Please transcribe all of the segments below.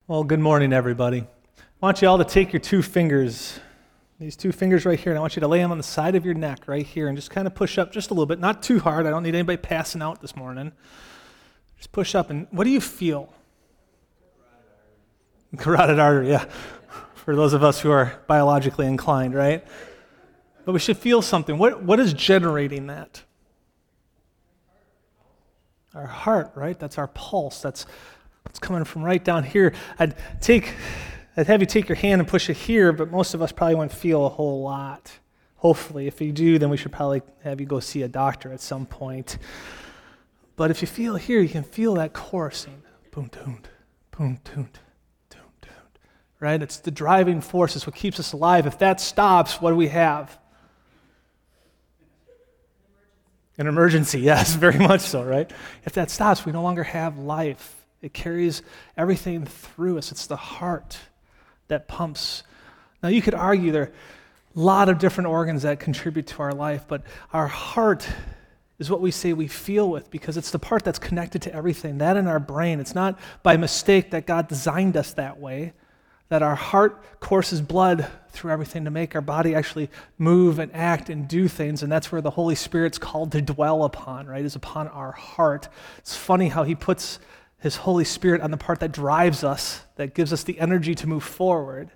Well, good morning, everybody. I want you all to take your two fingers, these two fingers right here, and I want you to lay them on the side of your neck right here and just kind of push up just a little bit, not too hard. I don't need anybody passing out this morning. Just push up, and what do you feel? Carotid artery, yeah. For those of us who are biologically inclined, right? But we should feel something. What is generating that? Our heart, right? That's our pulse. That's what's coming from right down here. I'd have you take your hand and push it here, but most of us probably won't feel a whole lot. Hopefully, if you do, then we should probably have you go see a doctor at some point. But if you feel here, you can feel that coursing. Boom, tooned, boom, tooned, toon, tooned. Right? It's the driving force. It's what keeps us alive. If that stops, what do we have? An emergency, yes, very much so, right? If that stops, we no longer have life. It carries everything through us. It's the heart that pumps. Now, you could argue there are a lot of different organs that contribute to our life, but our heart is what we say we feel with because it's the part that's connected to everything, that in our brain. It's not by mistake that God designed us that way, that our heart courses blood through everything to make our body actually move and act and do things, and that's where the Holy Spirit's called to dwell upon, right, is upon our heart. It's funny how he puts his Holy Spirit on the part that drives us, that gives us the energy to move forward.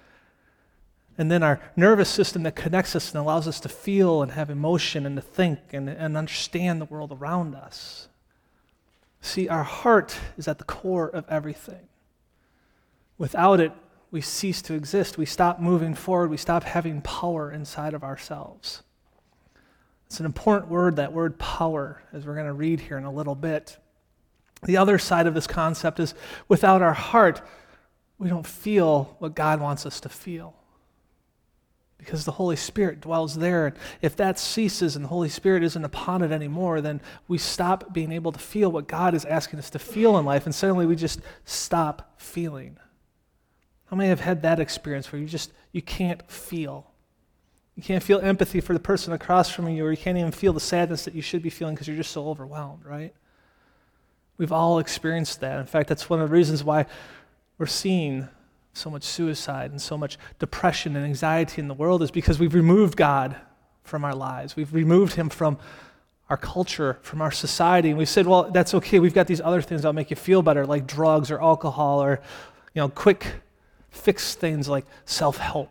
And then our nervous system that connects us and allows us to feel and have emotion and to think and understand the world around us. See, our heart is at the core of everything. Without it, we cease to exist. We stop moving forward. We stop having power inside of ourselves. It's an important word, that word power, as we're going to read here in a little bit. The other side of this concept is without our heart, we don't feel what God wants us to feel because the Holy Spirit dwells there. And if that ceases and the Holy Spirit isn't upon it anymore, then we stop being able to feel what God is asking us to feel in life, and suddenly we just stop feeling. How many have had that experience where you can't feel? You can't feel empathy for the person across from you, or you can't even feel the sadness that you should be feeling because you're just so overwhelmed, right? We've all experienced that. In fact, that's one of the reasons why we're seeing so much suicide and so much depression and anxiety in the world, is because we've removed God from our lives. We've removed him from our culture, from our society, and we've said, well, that's okay. We've got these other things that'll make you feel better, like drugs or alcohol or, quick fix things like self-help.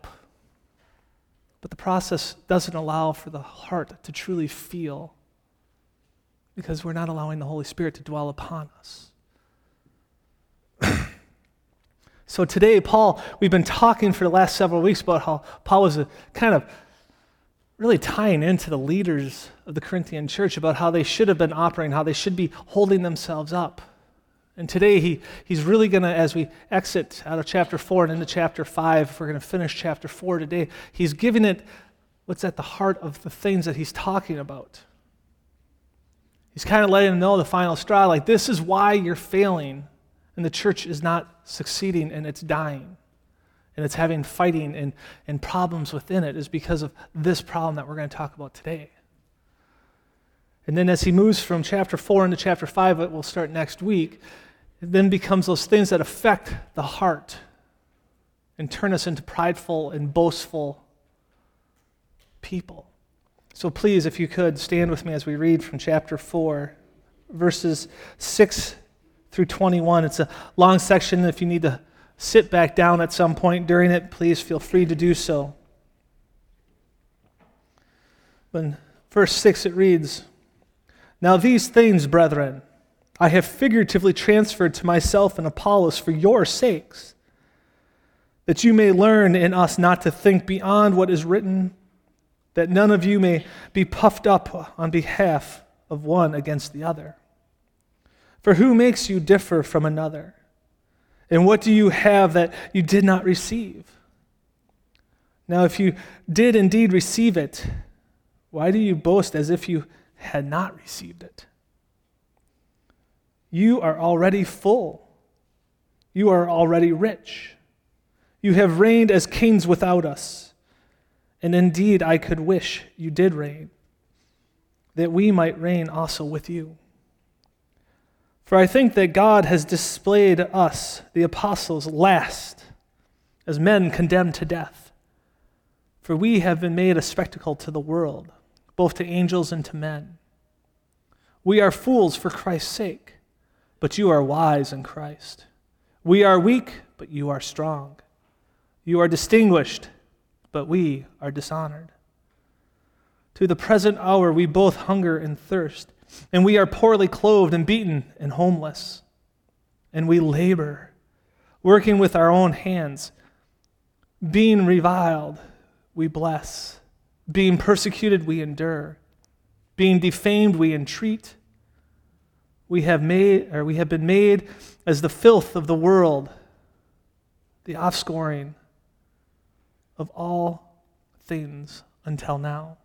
But the process doesn't allow for the heart to truly feel, because we're not allowing the Holy Spirit to dwell upon us. So today, we've been talking for the last several weeks about how Paul was kind of really tying into the leaders of the Corinthian church about how they should have been operating, how they should be holding themselves up. And today, he's really going to, as we exit out of chapter 4 and into chapter 5, we're going to finish chapter 4 today, he's giving it what's at the heart of the things that he's talking about. He's kind of letting them know the final straw, like this is why you're failing and the church is not succeeding and it's dying and it's having fighting and problems within it, is because of this problem that we're going to talk about today. And then as he moves from chapter 4 into chapter 5, it will start next week, it then becomes those things that affect the heart and turn us into prideful and boastful people. So please, if you could, stand with me as we read from chapter 4, verses 6 through 21. It's a long section. If you need to sit back down at some point during it, please feel free to do so. But in verse 6 it reads, "Now these things, brethren, I have figuratively transferred to myself and Apollos for your sakes, that you may learn in us not to think beyond what is written, that none of you may be puffed up on behalf of one against the other. For who makes you differ from another? And what do you have that you did not receive? Now if you did indeed receive it, why do you boast as if you had not received it? You are already full. You are already rich. You have reigned as kings without us. And indeed, I could wish you did reign, that we might reign also with you. For I think that God has displayed us, the apostles, last, as men condemned to death. For we have been made a spectacle to the world, both to angels and to men. We are fools for Christ's sake, but you are wise in Christ. We are weak, but you are strong. You are distinguished, but we are dishonored. To the present hour we both hunger and thirst, and we are poorly clothed and beaten and homeless. And we labor, working with our own hands. Being reviled, we bless. Being persecuted, we endure. Being defamed, we entreat. We have been made as the filth of the world, the offscouring of all things until now.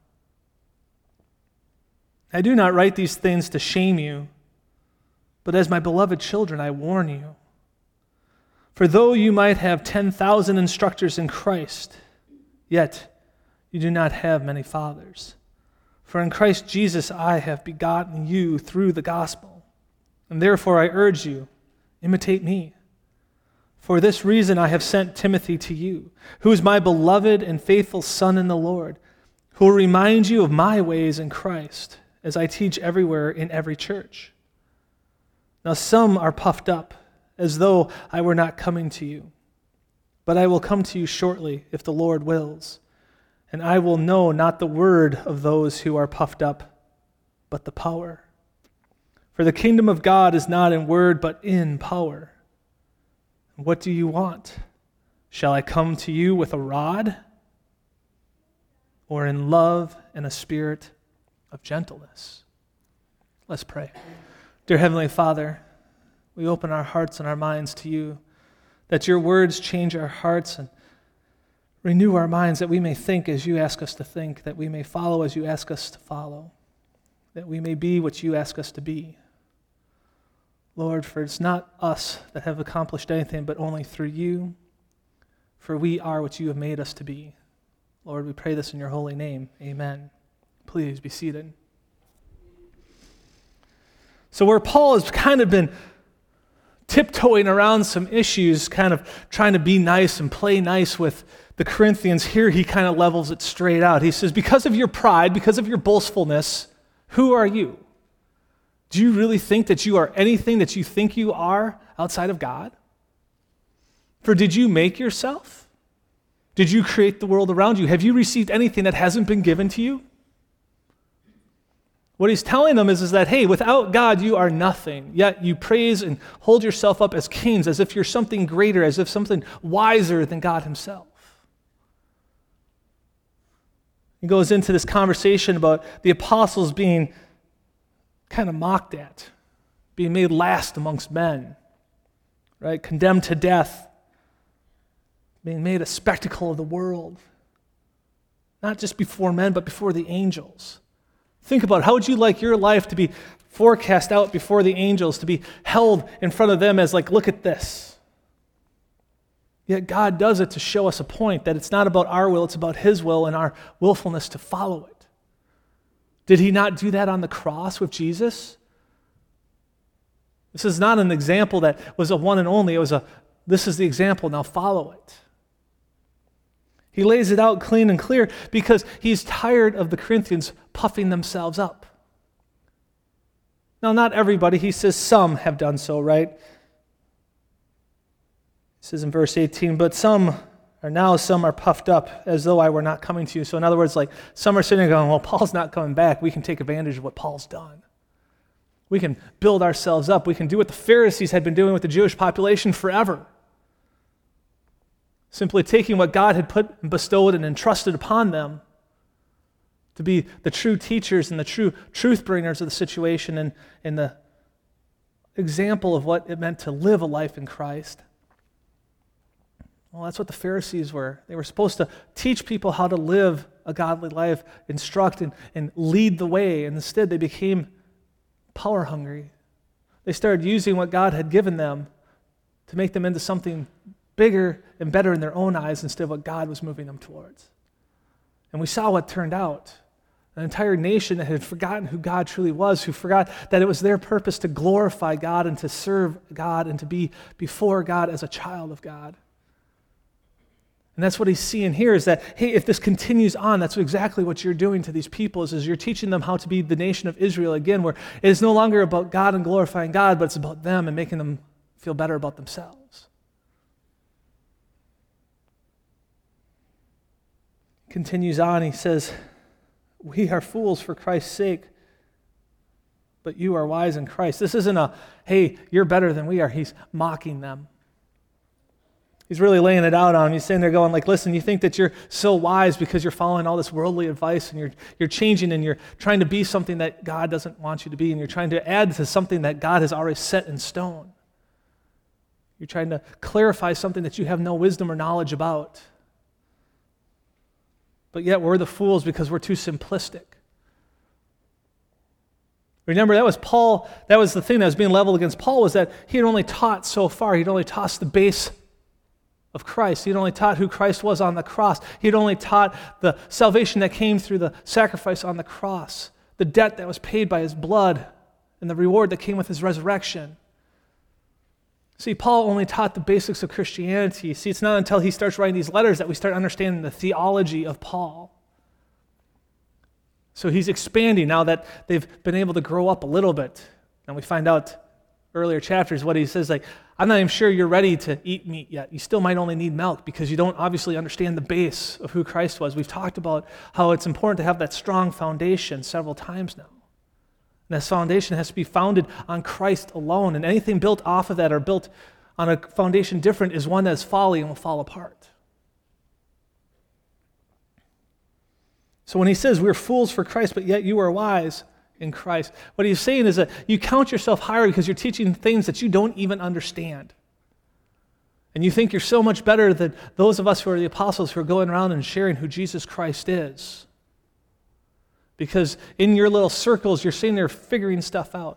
I do not write these things to shame you, but as my beloved children, I warn you. For though you might have 10,000 instructors in Christ, yet you do not have many fathers. For in Christ Jesus I have begotten you through the gospel. And therefore I urge you, imitate me. For this reason I have sent Timothy to you, who is my beloved and faithful son in the Lord, who will remind you of my ways in Christ, as I teach everywhere in every church. Now some are puffed up, as though I were not coming to you. But I will come to you shortly, if the Lord wills, and I will know not the word of those who are puffed up, but the power. For the kingdom of God is not in word, but in power. What do you want? Shall I come to you with a rod, or in love and a spirit of gentleness? Let's pray. Dear Heavenly Father, we open our hearts and our minds to you, that your words change our hearts and renew our minds, that we may think as you ask us to think, that we may follow as you ask us to follow, that we may be what you ask us to be. Lord, for it's not us that have accomplished anything, but only through you, for we are what you have made us to be. Lord, we pray this in your holy name. Amen. Please be seated. So where Paul has kind of been tiptoeing around some issues, kind of trying to be nice and play nice with the Corinthians, here he kind of levels it straight out. He says, because of your pride, because of your boastfulness, who are you? Do you really think that you are anything that you think you are outside of God? For did you make yourself? Did you create the world around you? Have you received anything that hasn't been given to you? What he's telling them is that, hey, without God, you are nothing. Yet you praise and hold yourself up as kings, as if you're something greater, as if something wiser than God himself. He goes into this conversation about the apostles being kind of mocked at, being made last amongst men, right? Condemned to death, being made a spectacle of the world, not just before men, but before the angels. Think about how would you like your life to be forecast out before the angels, to be held in front of them as like, look at this. Yet God does it to show us a point that it's not about our will, it's about his will and our willfulness to follow it. Did he not do that on the cross with Jesus? This is not an example that was a one and only. This is the example, now follow it. He lays it out clean and clear because he's tired of the Corinthians puffing themselves up. Now, not everybody, he says some have done so, right? He says in verse 18, but some are puffed up as though I were not coming to you. So in other words, like some are sitting there going, well, Paul's not coming back. We can take advantage of what Paul's done. We can build ourselves up. We can do what the Pharisees had been doing with the Jewish population forever. Simply taking what God had put and bestowed and entrusted upon them to be the true teachers and the true truth bringers of the situation and the example of what it meant to live a life in Christ. Well, that's what the Pharisees were. They were supposed to teach people how to live a godly life, instruct and lead the way. And instead, they became power hungry. They started using what God had given them to make them into something bigger and better in their own eyes instead of what God was moving them towards. And we saw what turned out. An entire nation that had forgotten who God truly was, who forgot that it was their purpose to glorify God and to serve God and to be before God as a child of God. And that's what he's seeing here is that, hey, if this continues on, that's exactly what you're doing to these people is you're teaching them how to be the nation of Israel again, where it is no longer about God and glorifying God, but it's about them and making them feel better about themselves. Continues on, he says, we are fools for Christ's sake, but you are wise in Christ. This isn't a, hey, you're better than we are. He's mocking them. He's really laying it out on them. He's saying they're going like, listen, you think that you're so wise because you're following all this worldly advice and you're changing and you're trying to be something that God doesn't want you to be and you're trying to add to something that God has already set in stone. You're trying to clarify something that you have no wisdom or knowledge about. But yet we're the fools because we're too simplistic. Remember, that was Paul, that was the thing that was being leveled against Paul, was that he had only taught so far. He'd only taught the base of Christ. He'd only taught who Christ was on the cross. He'd only taught the salvation that came through the sacrifice on the cross, the debt that was paid by his blood, and the reward that came with his resurrection. See, Paul only taught the basics of Christianity. See, it's not until he starts writing these letters that we start understanding the theology of Paul. So he's expanding now that they've been able to grow up a little bit. And we find out earlier chapters what he says, like, I'm not even sure you're ready to eat meat yet. You still might only need milk because you don't obviously understand the base of who Christ was. We've talked about how it's important to have that strong foundation several times now. And this foundation has to be founded on Christ alone. And anything built off of that or built on a foundation different is one that is folly and will fall apart. So when he says we're fools for Christ, but yet you are wise in Christ, what he's saying is that you count yourself higher because you're teaching things that you don't even understand. And you think you're so much better than those of us who are the apostles who are going around and sharing who Jesus Christ is. Because in your little circles, you're sitting there figuring stuff out.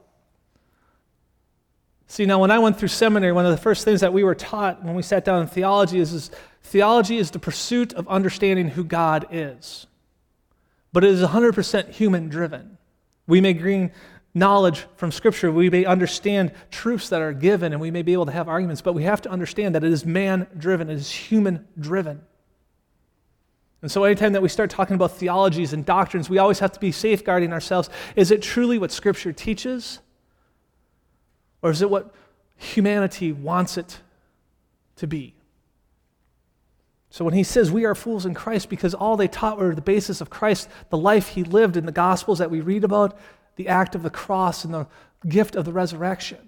See, now when I went through seminary, one of the first things that we were taught when we sat down in theology is theology is the pursuit of understanding who God is. But it is 100% human-driven. We may gain knowledge from Scripture. We may understand truths that are given, and we may be able to have arguments, but we have to understand that it is man-driven. It is human-driven. And so anytime that we start talking about theologies and doctrines, we always have to be safeguarding ourselves. Is it truly what Scripture teaches? Or is it what humanity wants it to be? So when he says we are fools in Christ because all they taught were the basis of Christ, the life he lived in the Gospels that we read about, the act of the cross and the gift of the resurrection.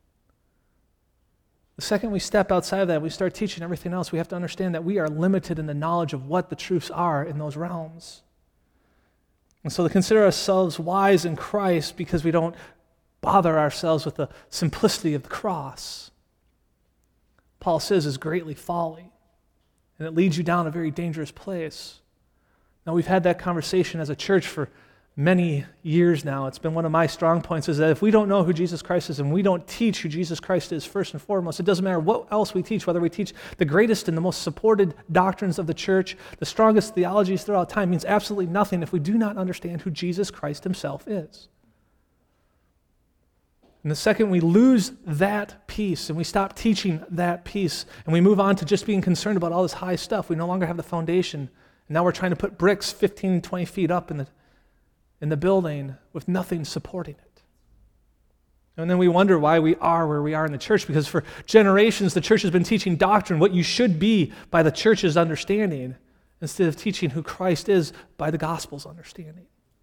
The second we step outside of that, we start teaching everything else, we have to understand that we are limited in the knowledge of what the truths are in those realms. And so to consider ourselves wise in Christ because we don't bother ourselves with the simplicity of the cross, Paul says is greatly folly. And it leads you down a very dangerous place. Now, we've had that conversation as a church for many years now. It's been one of my strong points is that if we don't know who Jesus Christ is and we don't teach who Jesus Christ is first and foremost, it doesn't matter what else we teach, whether we teach the greatest and the most supported doctrines of the church, the strongest theologies throughout time, means absolutely nothing if we do not understand who Jesus Christ himself is. And the second we lose that piece and we stop teaching that piece and we move on to just being concerned about all this high stuff, we no longer have the foundation. And now we're trying to put bricks 15, 20 feet up in the building with nothing supporting it. And then we wonder why we are where we are in the church, because for generations the church has been teaching doctrine, what you should be by the church's understanding, instead of teaching who Christ is by the gospel's understanding.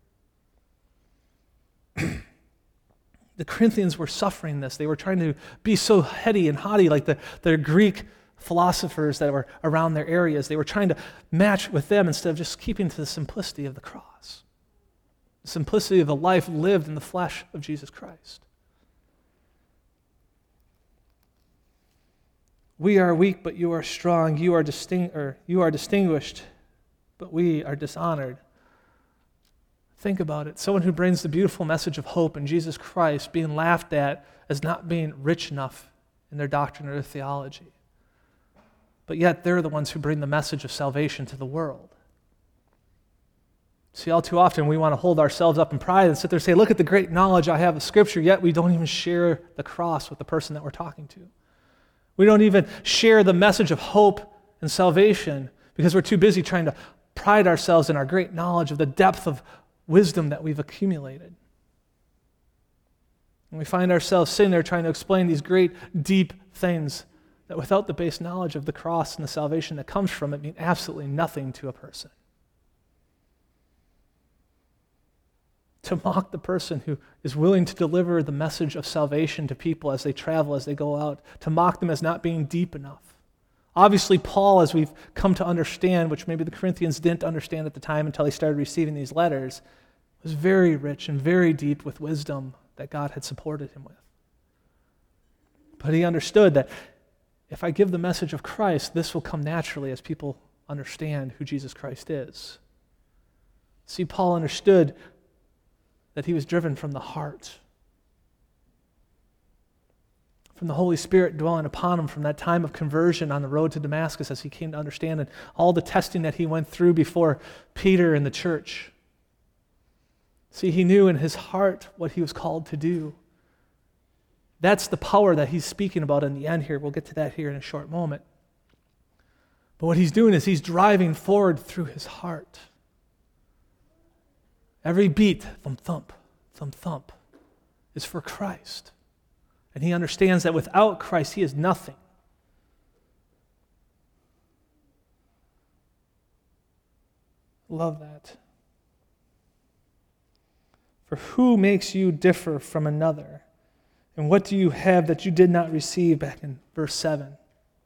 The Corinthians were suffering this. They were trying to be so heady and haughty like the Greek philosophers that were around their areas. They were trying to match with them instead of just keeping to the simplicity of the cross, the simplicity of the life lived in the flesh of Jesus Christ. We are weak, but you are strong. You are distinguished, but we are dishonored. Think about it. Someone who brings the beautiful message of hope in Jesus Christ being laughed at as not being rich enough in their doctrine or their theology. But yet they're the ones who bring the message of salvation to the world. See, all too often we want to hold ourselves up in pride and sit there and say, look at the great knowledge I have of Scripture, yet we don't even share the cross with the person that we're talking to. We don't even share the message of hope and salvation because we're too busy trying to pride ourselves in our great knowledge of the depth of wisdom that we've accumulated. And we find ourselves sitting there trying to explain these great, deep things that without the base knowledge of the cross and the salvation that comes from it mean absolutely nothing to a person. To mock the person who is willing to deliver the message of salvation to people as they travel, as they go out, to mock them as not being deep enough. Obviously, Paul, as we've come to understand, which maybe the Corinthians didn't understand at the time until they started receiving these letters, was very rich and very deep with wisdom that God had supported him with. But he understood that if I give the message of Christ, this will come naturally as people understand who Jesus Christ is. See, Paul understood that he was driven from the heart, from the Holy Spirit dwelling upon him from that time of conversion on the road to Damascus as he came to understand and all the testing that he went through before Peter and the church. See, he knew in his heart what he was called to do. That's the power that he's speaking about in the end here. We'll get to that here in a short moment. But what he's doing is he's driving forward through his heart. Every beat, thump, thump, thump, thump, is for Christ. And he understands that without Christ, he is nothing. Love that. For who makes you differ from another? And what do you have that you did not receive? Back in verse 7.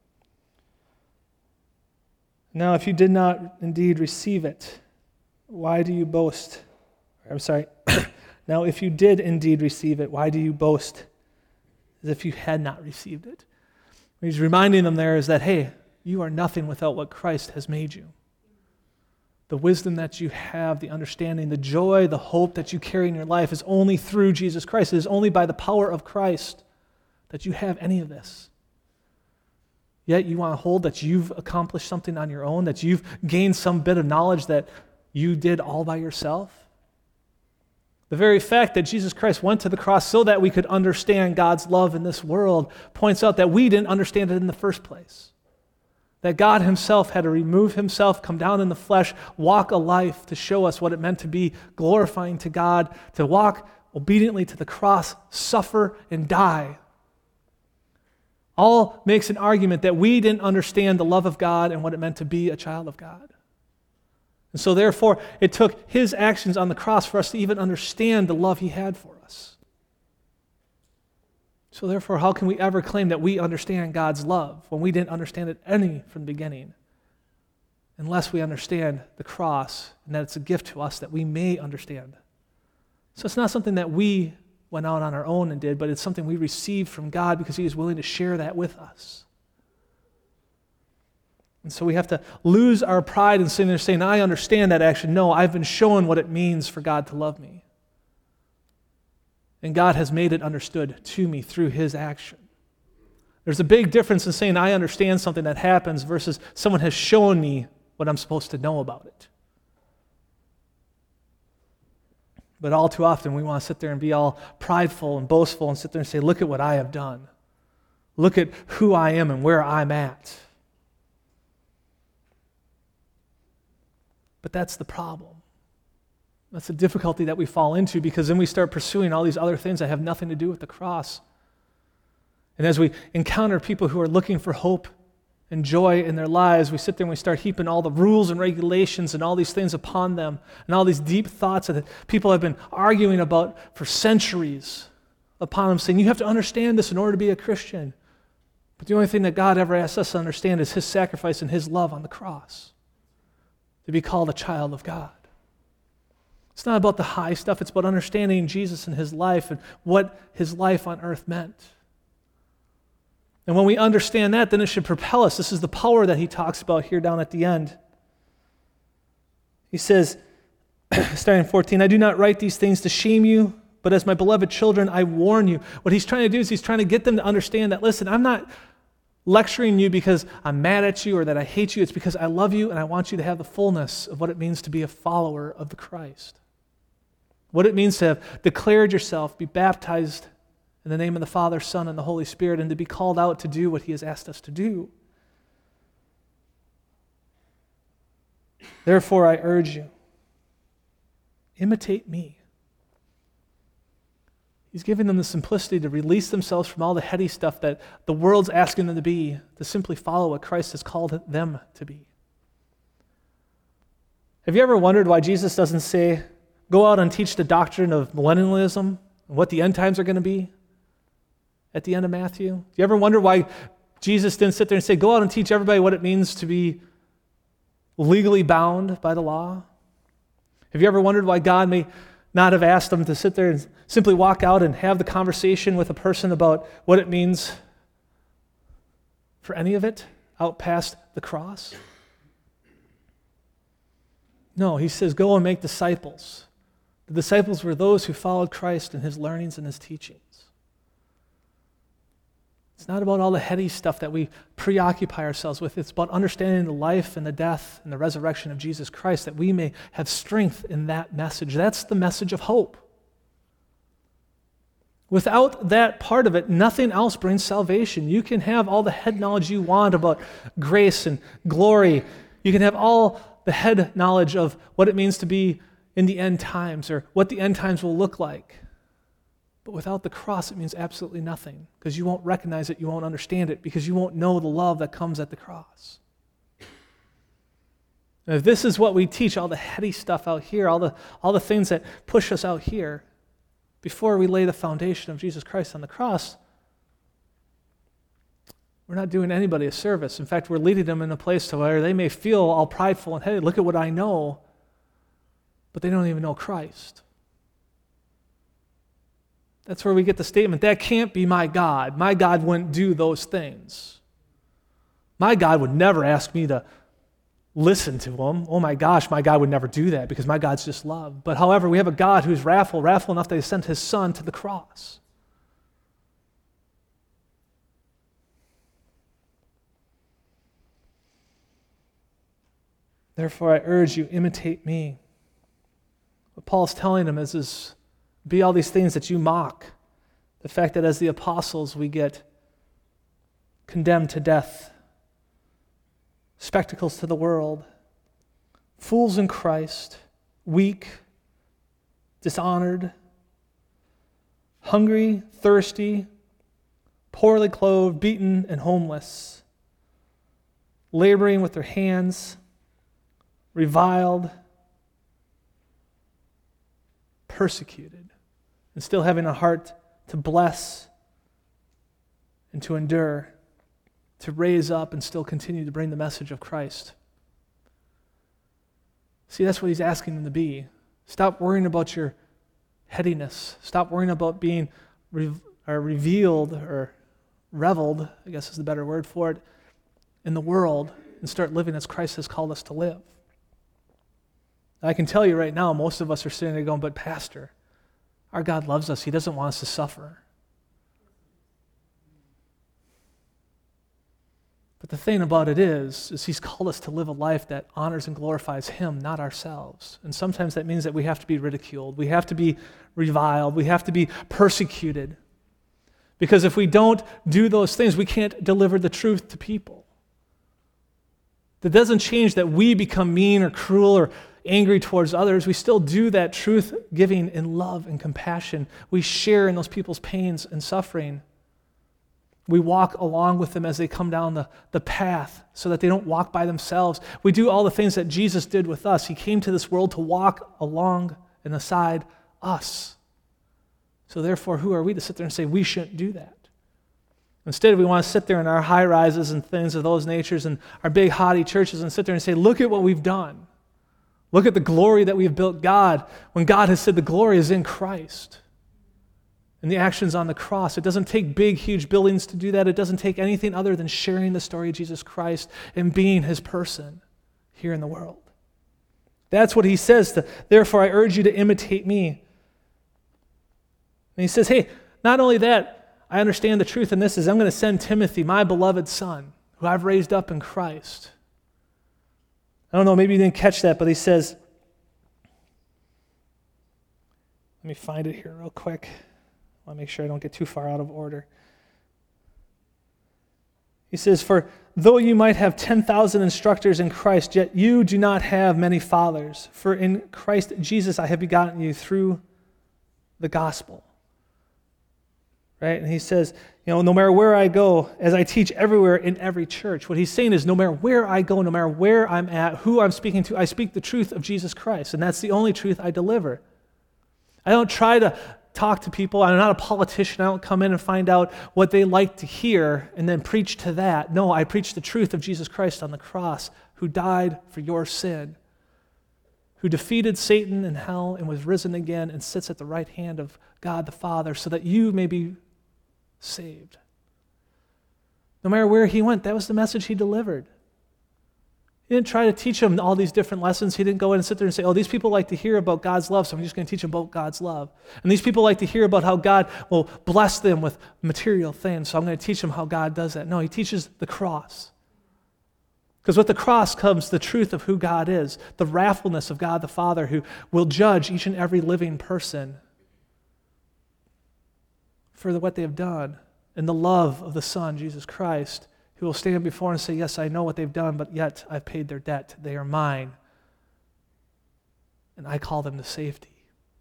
Now, if you did not indeed receive it, why do you boast? Now, if you did indeed receive it, why do you boast as if you had not received it? What he's reminding them there is that, hey, you are nothing without what Christ has made you. The wisdom that you have, the understanding, the joy, the hope that you carry in your life is only through Jesus Christ. It is only by the power of Christ that you have any of this. Yet you want to hold that you've accomplished something on your own, that you've gained some bit of knowledge that you did all by yourself. The very fact that Jesus Christ went to the cross so that we could understand God's love in this world points out that we didn't understand it in the first place. That God himself had to remove himself, come down in the flesh, walk a life to show us what it meant to be glorifying to God, to walk obediently to the cross, suffer, and die. All makes an argument that we didn't understand the love of God and what it meant to be a child of God. And so therefore, it took his actions on the cross for us to even understand the love he had for us. So therefore, how can we ever claim that we understand God's love when we didn't understand it any from the beginning? Unless we understand the cross and that it's a gift to us that we may understand. So it's not something that we went out on our own and did, but it's something we received from God because he is willing to share that with us. And so we have to lose our pride in sitting there saying, I understand that action. No, I've been shown what it means for God to love me. And God has made it understood to me through his action. There's a big difference in saying I understand something that happens versus someone has shown me what I'm supposed to know about it. But all too often we want to sit there and be all prideful and boastful and sit there and say, look at what I have done. Look at who I am and where I'm at. But that's the problem. That's the difficulty that we fall into because then we start pursuing all these other things that have nothing to do with the cross. And as we encounter people who are looking for hope and joy in their lives, we sit there and we start heaping all the rules and regulations and all these things upon them and all these deep thoughts that people have been arguing about for centuries upon them, saying, you have to understand this in order to be a Christian. But the only thing that God ever asks us to understand is his sacrifice and his love on the cross to be called a child of God. It's not about the high stuff. It's about understanding Jesus and his life and what his life on earth meant. And when we understand that, then it should propel us. This is the power that he talks about here down at the end. He says, starting in 14, I do not write these things to shame you, but as my beloved children, I warn you. What he's trying to do is he's trying to get them to understand that, listen, I'm not lecturing you because I'm mad at you or that I hate you. It's because I love you and I want you to have the fullness of what it means to be a follower of the Christ. What it means to have declared yourself, be baptized in the name of the Father, Son, and the Holy Spirit, and to be called out to do what He has asked us to do. Therefore, I urge you, imitate me. He's giving them the simplicity to release themselves from all the heady stuff that the world's asking them to be, to simply follow what Christ has called them to be. Have you ever wondered why Jesus doesn't say, go out and teach the doctrine of millennialism and what the end times are going to be at the end of Matthew? Do you ever wonder why Jesus didn't sit there and say, go out and teach everybody what it means to be legally bound by the law? Have you ever wondered why God may not have asked them to sit there and simply walk out and have the conversation with a person about what it means for any of it out past the cross? No, He says, go and make disciples. The disciples were those who followed Christ in His learnings and His teachings. It's not about all the heady stuff that we preoccupy ourselves with. It's about understanding the life and the death and the resurrection of Jesus Christ, that we may have strength in that message. That's the message of hope. Without that part of it, nothing else brings salvation. You can have all the head knowledge you want about grace and glory. You can have all the head knowledge of what it means to be in the end times or what the end times will look like. But without the cross, it means absolutely nothing, because you won't recognize it, you won't understand it, because you won't know the love that comes at the cross. And if this is what we teach, all the heady stuff out here, all the things that push us out here, before we lay the foundation of Jesus Christ on the cross, we're not doing anybody a service. In fact, we're leading them in a place to where they may feel all prideful and, hey, look at what I know, but they don't even know Christ. That's where we get the statement, that can't be my God. My God wouldn't do those things. My God would never ask me to listen to Him. Oh my gosh, my God would never do that because my God's just love. But however, we have a God who's wrathful enough that He sent His Son to the cross. Therefore, I urge you, imitate me. What Paul's telling them is be all these things that you mock. The fact that as the apostles we get condemned to death, spectacles to the world, fools in Christ, weak, dishonored, hungry, thirsty, poorly clothed, beaten, and homeless, laboring with their hands, reviled, persecuted, and still having a heart to bless and to endure, to raise up and still continue to bring the message of Christ. See, that's what He's asking them to be. Stop worrying about your headiness. Stop worrying about being revealed or reveled, I guess is the better word for it, in the world, and start living as Christ has called us to live. I can tell you right now, most of us are sitting there going, but Pastor, our God loves us. He doesn't want us to suffer. But the thing about it is He's called us to live a life that honors and glorifies Him, not ourselves. And sometimes that means that we have to be ridiculed. We have to be reviled. We have to be persecuted. Because if we don't do those things, we can't deliver the truth to people. That doesn't change that we become mean or cruel or angry towards others. We still do that truth giving in love and compassion. We share in those people's pains and suffering. We walk along with them as they come down the path so that they don't walk by themselves. We do all the things that Jesus did with us. He came to this world to walk along and beside us. So therefore, who are we to sit there and say we shouldn't do that? Instead, we want to sit there in our high rises and things of those natures and our big haughty churches and sit there and say, look at what we've done. Look at the glory that we've built God, when God has said the glory is in Christ. And the actions on the cross. It doesn't take big, huge buildings to do that. It doesn't take anything other than sharing the story of Jesus Christ and being His person here in the world. That's what He says. Therefore, I urge you to imitate me. And He says, hey, not only that, I understand the truth in this is I'm going to send Timothy, my beloved son, who I've raised up in Christ. I don't know, maybe you didn't catch that, but he says, let me find it here real quick. I want to make sure I don't get too far out of order. He says, for though you might have 10,000 instructors in Christ, yet you do not have many fathers. For in Christ Jesus I have begotten you through the gospel. Right? And he says, no matter where I go, as I teach everywhere in every church, what he's saying is no matter where I go, no matter where I'm at, who I'm speaking to, I speak the truth of Jesus Christ. And that's the only truth I deliver. I don't try to talk to people. I'm not a politician. I don't come in and find out what they like to hear and then preach to that. No, I preach the truth of Jesus Christ on the cross, who died for your sin, who defeated Satan and hell and was risen again and sits at the right hand of God the Father so that you may be saved. No matter where he went, that was the message he delivered. He didn't try to teach them all these different lessons. He didn't go in and sit there and say, these people like to hear about God's love, so I'm just going to teach them about God's love. And these people like to hear about how God will bless them with material things, so I'm going to teach them how God does that. No, he teaches the cross. Because with the cross comes the truth of who God is, the wrathfulness of God the Father, who will judge each and every living person for what they have done, and the love of the Son, Jesus Christ, who will stand before and say, yes, I know what they've done, but yet I've paid their debt. They are mine. And I call them to safety.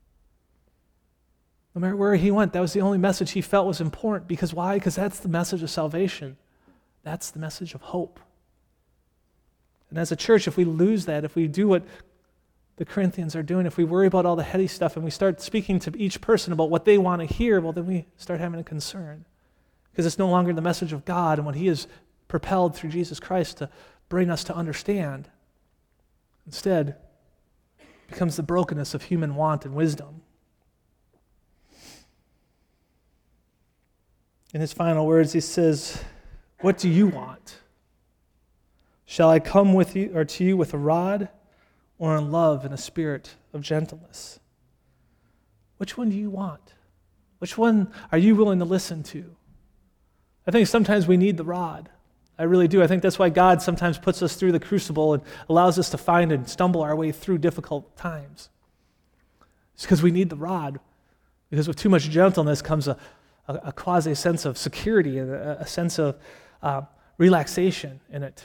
No matter where he went, that was the only message he felt was important. Because why? Because that's the message of salvation. That's the message of hope. And as a church, if we lose that, if we do what the Corinthians are doing, if we worry about all the heady stuff and we start speaking to each person about what they want to hear, well, then we start having a concern. Because it's no longer the message of God and what he has propelled through Jesus Christ to bring us to understand. Instead, it becomes the brokenness of human want and wisdom. In his final words, he says, what do you want? Shall I come with you or to you with a rod, or in love and a spirit of gentleness? Which one do you want? Which one are you willing to listen to? I think sometimes we need the rod. I really do. I think that's why God sometimes puts us through the crucible and allows us to find and stumble our way through difficult times. It's because we need the rod. Because with too much gentleness comes a quasi sense of security and a sense of relaxation in it.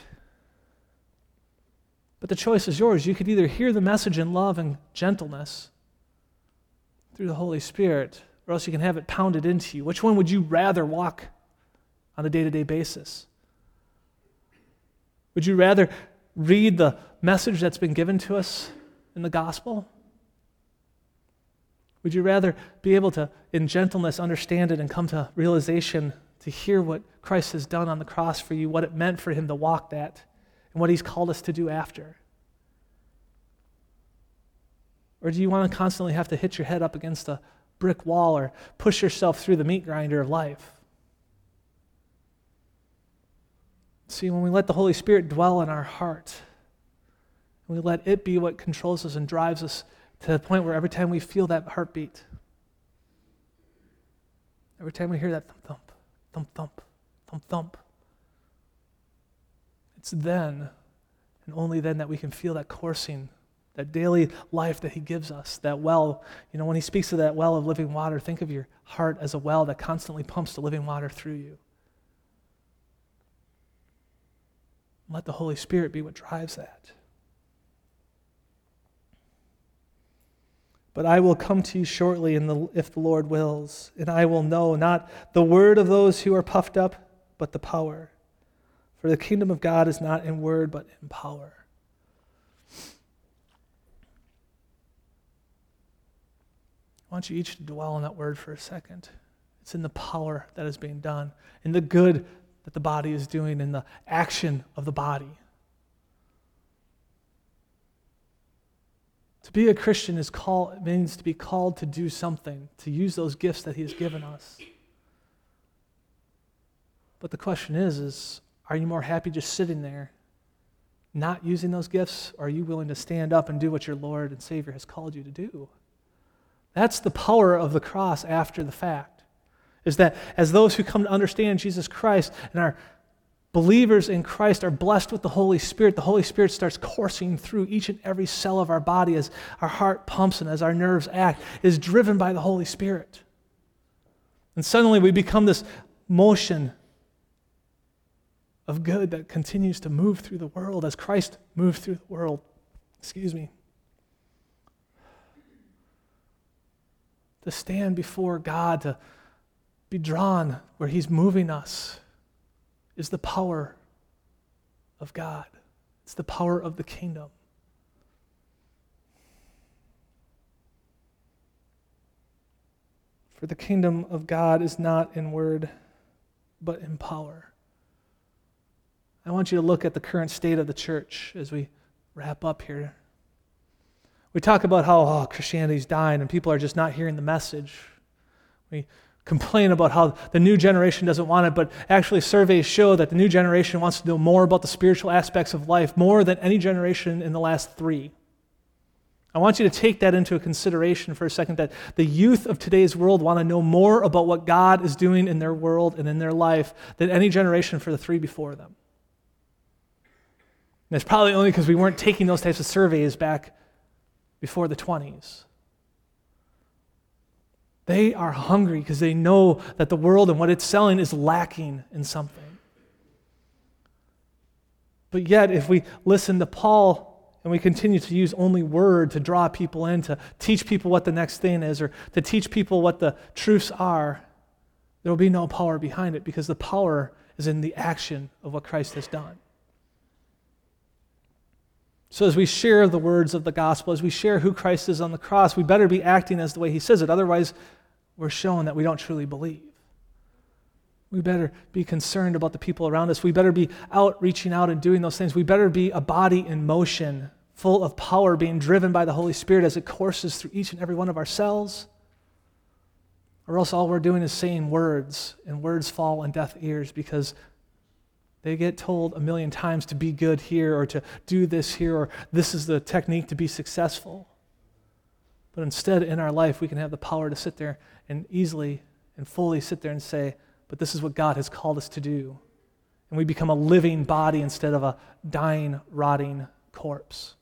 But the choice is yours. You could either hear the message in love and gentleness through the Holy Spirit, or else you can have it pounded into you. Which one would you rather walk on a day-to-day basis? Would you rather read the message that's been given to us in the gospel? Would you rather be able to, in gentleness, understand it and come to realization to hear what Christ has done on the cross for you, what it meant for him to walk that, and what he's called us to do after? Or do you want to constantly have to hit your head up against a brick wall or push yourself through the meat grinder of life? See, when we let the Holy Spirit dwell in our heart, and we let it be what controls us and drives us to the point where every time we feel that heartbeat, every time we hear that thump, thump, thump, thump, thump, it's then and only then that we can feel that coursing, that daily life that he gives us, that well. When he speaks of that well of living water, think of your heart as a well that constantly pumps the living water through you. Let the Holy Spirit be what drives that. But I will come to you shortly, if the Lord wills, and I will know not the word of those who are puffed up, but the power. For the kingdom of God is not in word, but in power. I want you each to dwell on that word for a second. It's in the power that is being done, in the good that the body is doing, in the action of the body. To be a Christian means to be called to do something, to use those gifts that he has given us. But the question is are you more happy just sitting there, not using those gifts, or are you willing to stand up and do what your Lord and Savior has called you to do? That's the power of the cross after the fact. is that as those who come to understand Jesus Christ and are believers in Christ are blessed with the Holy Spirit starts coursing through each and every cell of our body as our heart pumps and as our nerves act, is driven by the Holy Spirit. And suddenly we become this motion of good that continues to move through the world as Christ moved through the world. To stand before God, to be drawn where He's moving us, is the power of God. It's the power of the kingdom. For the kingdom of God is not in word, but in power. I want you to look at the current state of the church as we wrap up here. We talk about how Christianity's dying and people are just not hearing the message. We complain about how the new generation doesn't want it, but actually surveys show that the new generation wants to know more about the spiritual aspects of life, more than any generation in the last 3. I want you to take that into consideration for a second, that the youth of today's world want to know more about what God is doing in their world and in their life than any generation for the 3 before them. And it's probably only because we weren't taking those types of surveys back before the 20s. They are hungry because they know that the world and what it's selling is lacking in something. But yet, if we listen to Paul and we continue to use only word to draw people in, to teach people what the next thing is, or to teach people what the truths are, there will be no power behind it, because the power is in the action of what Christ has done. So as we share the words of the gospel, as we share who Christ is on the cross, we better be acting as the way He says it. Otherwise, we're showing that we don't truly believe. We better be concerned about the people around us. We better be out, reaching out and doing those things. We better be a body in motion, full of power, being driven by the Holy Spirit as it courses through each and every one of our cells. Or else all we're doing is saying words, and words fall on deaf ears because they get told a million times to be good here, or to do this here, or this is the technique to be successful. But instead, in our life, we can have the power to sit there and easily and fully sit there and say, but this is what God has called us to do. And we become a living body instead of a dying, rotting corpse.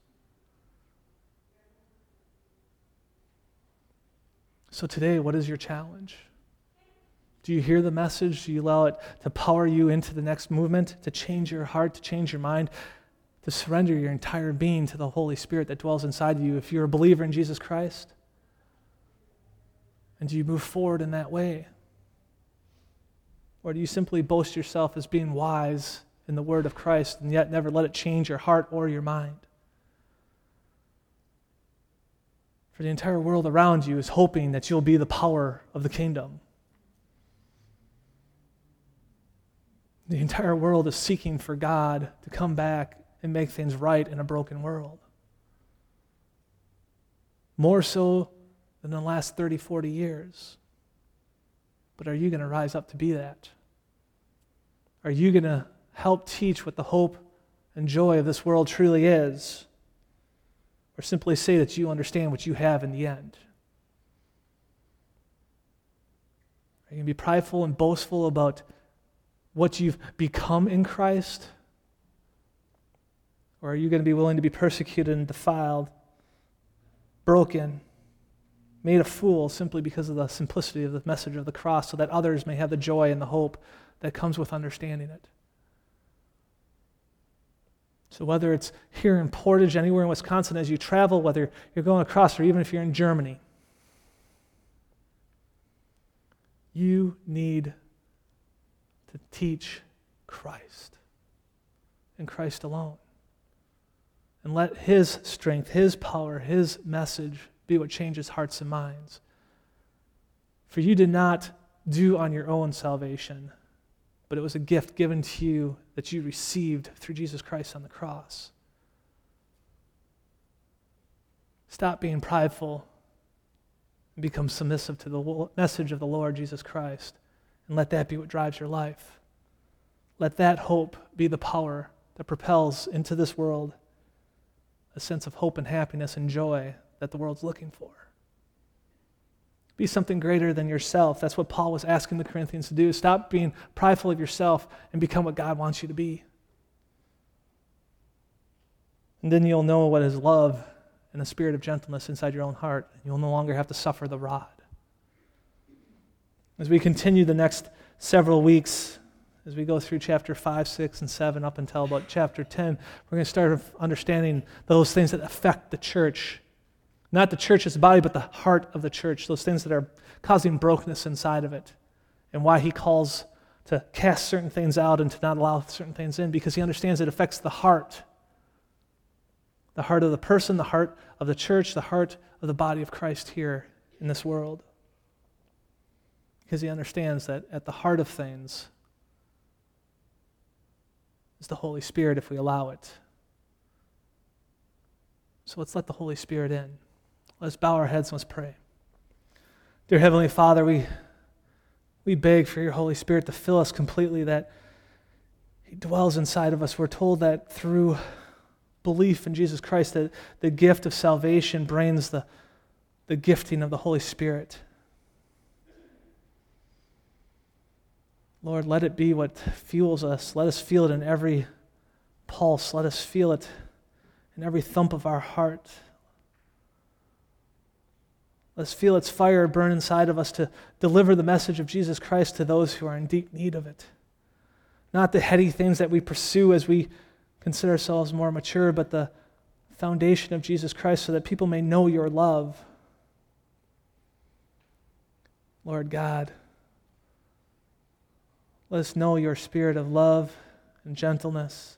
So today, what is your challenge? Do you hear the message? Do you allow it to power you into the next movement, to change your heart, to change your mind, to surrender your entire being to the Holy Spirit that dwells inside of you if you're a believer in Jesus Christ? And do you move forward in that way? Or do you simply boast yourself as being wise in the word of Christ and yet never let it change your heart or your mind? For the entire world around you is hoping that you'll be the power of the kingdom. The entire world is seeking for God to come back and make things right in a broken world. More so than the last 30, 40 years. But are you going to rise up to be that? Are you going to help teach what the hope and joy of this world truly is? Or simply say that you understand what you have in the end? Are you going to be prideful and boastful about what you've become in Christ? Or are you going to be willing to be persecuted and defiled, broken, made a fool simply because of the simplicity of the message of the cross, so that others may have the joy and the hope that comes with understanding it? So whether it's here in Portage, anywhere in Wisconsin, as you travel, whether you're going across, or even if you're in Germany, you need to teach Christ and Christ alone. And let His strength, His power, His message be what changes hearts and minds. For you did not do on your own salvation, but it was a gift given to you that you received through Jesus Christ on the cross. Stop being prideful and become submissive to the message of the Lord Jesus Christ, and let that be what drives your life. Let that hope be the power that propels into this world a sense of hope and happiness and joy that the world's looking for. Be something greater than yourself. That's what Paul was asking the Corinthians to do. Stop being prideful of yourself and become what God wants you to be. And then you'll know what is love and a spirit of gentleness inside your own heart. You'll no longer have to suffer the rod. As we continue the next several weeks, as we go through chapter 5, 6, and 7 up until about chapter 10, we're going to start understanding those things that affect the church. Not the church as a body, but the heart of the church, those things that are causing brokenness inside of it, and why he calls to cast certain things out and to not allow certain things in, because he understands it affects the heart of the person, the heart of the church, the heart of the body of Christ here in this world. Because he understands that at the heart of things is the Holy Spirit if we allow it. So let's let the Holy Spirit in. Let's bow our heads and let's pray. Dear Heavenly Father, we beg for your Holy Spirit to fill us completely, that he dwells inside of us. We're told that through belief in Jesus Christ, that the gift of salvation brings the gifting of the Holy Spirit. Lord, let it be what fuels us. Let us feel it in every pulse. Let us feel it in every thump of our heart. Let us feel its fire burn inside of us to deliver the message of Jesus Christ to those who are in deep need of it. Not the heady things that we pursue as we consider ourselves more mature, but the foundation of Jesus Christ, so that people may know your love. Lord God, let us know your spirit of love and gentleness.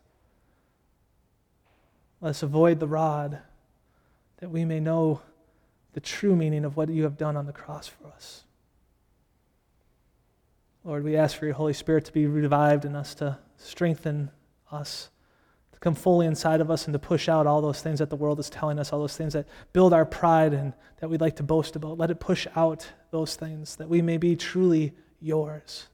Let us avoid the rod, that we may know the true meaning of what you have done on the cross for us. Lord, we ask for your Holy Spirit to be revived in us, to strengthen us, to come fully inside of us and to push out all those things that the world is telling us, all those things that build our pride and that we'd like to boast about. Let it push out those things, that we may be truly yours.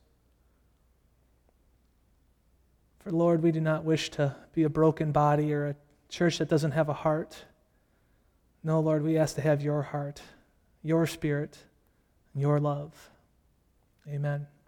For Lord, we do not wish to be a broken body or a church that doesn't have a heart. No, Lord, we ask to have your heart, your spirit, and your love. Amen.